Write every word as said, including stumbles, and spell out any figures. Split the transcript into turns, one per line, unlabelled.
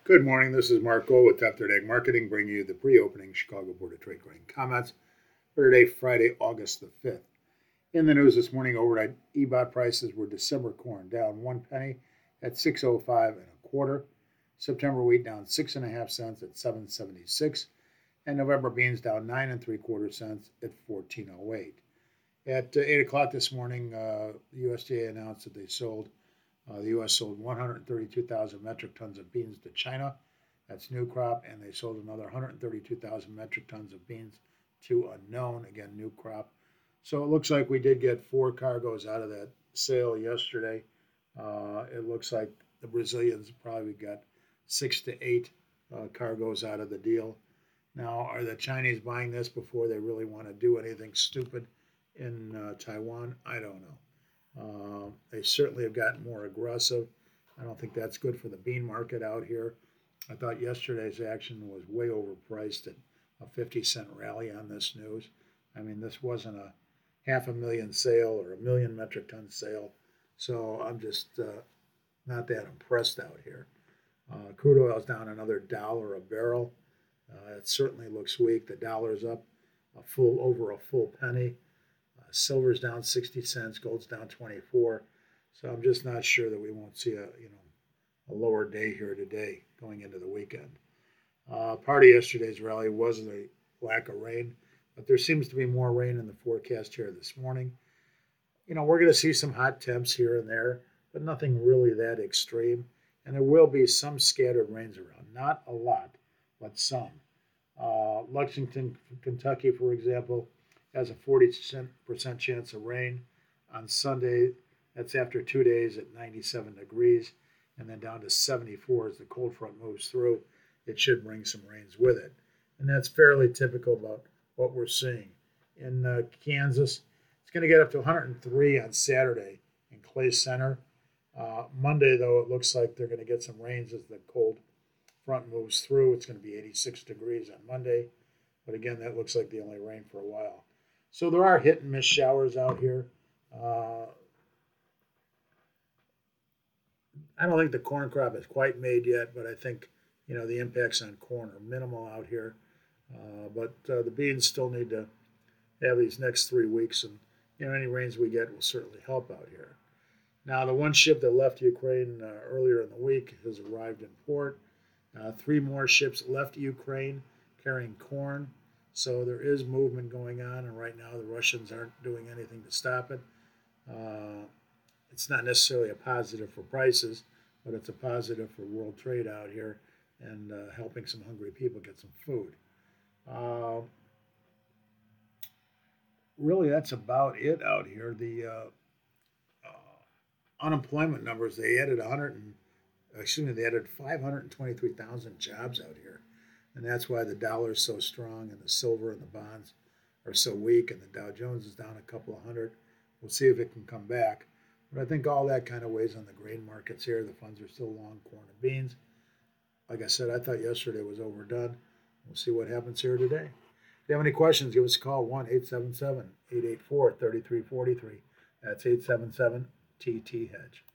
Good morning. This is Mark Gold with Top Third Ag Marketing, bringing you the pre-opening Chicago Board of Trade grain comments for today, Friday, August the fifth. In the news this morning, overnight E B O T prices were December corn down one penny at six oh five and a quarter. September wheat down six and a half cents at seven seventy-six, and November beans down nine and three quarter cents at fourteen oh eight. At uh, eight o'clock this morning, uh, the U S D A announced that they sold. Uh, the U S sold one hundred thirty-two thousand metric tons of beans to China. That's new crop, and they sold another one hundred thirty-two thousand metric tons of beans to unknown, again, new crop. So it looks like we did get four cargoes out of that sale yesterday. Uh, it looks like the Brazilians probably got six to eight uh, cargoes out of the deal. Now, are the Chinese buying this before they really want to do anything stupid in uh, Taiwan? I don't know. Uh, they certainly have gotten more aggressive. I don't think that's good for the bean market out here. I thought yesterday's action was way overpriced at a fifty cent rally on this news. I mean, this wasn't a half a million sale or a million metric ton sale. So I'm just uh, not that impressed out here. Uh, crude oil is down another dollar a barrel. Uh, it certainly looks weak. The dollar's up a full over a full penny. Uh, silver's down sixty cents, gold's down twenty-four. So I'm just not sure that we won't see a you know a lower day here today going into the weekend. Uh, part of yesterday's rally was the lack of rain, but there seems to be more rain in the forecast here this morning. You know, we're going to see some hot temps here and there, but nothing really that extreme. And there will be some scattered rains around. Not a lot, but some. Uh, Lexington, Kentucky, for example, has a forty percent chance of rain on Sunday. That's after two days at ninety-seven degrees, and then down to seventy-four as the cold front moves through. It should bring some rains with it. And that's fairly typical about what we're seeing. In uh, Kansas, it's going to get up to one hundred three on Saturday in Clay Center. Uh, Monday, though, it looks like they're going to get some rains as the cold front moves through. It's going to be eighty-six degrees on Monday. But again, that looks like the only rain for a while. So there are hit and miss showers out here. Uh, I don't think the corn crop is quite made yet, but I think, you know, the impacts on corn are minimal out here. Uh, but uh, the beans still need to have these next three weeks, and, you know, any rains we get will certainly help out here. Now, the one ship that left Ukraine uh, earlier in the week has arrived in port. Uh, three more ships left Ukraine carrying corn. So there is movement going on, and right now the Russians aren't doing anything to stop it. Uh, it's not necessarily a positive for prices, but it's a positive for world trade out here and uh, helping some hungry people get some food. Uh, really, that's about it out here. The uh, uh, unemployment numbers, they added one hundred and, excuse me, they added five hundred twenty-three thousand jobs out here. And that's why the dollar is so strong and the silver and the bonds are so weak, and the Dow Jones is down a couple of hundred. We'll see if it can come back. But I think all that kind of weighs on the grain markets here. The funds are still long corn and beans. Like I said, I thought yesterday was overdone. We'll see what happens here today. If you have any questions, give us a call, one eight seven seven, eight eight four, three three four three. That's eight seven seven T T Hedge.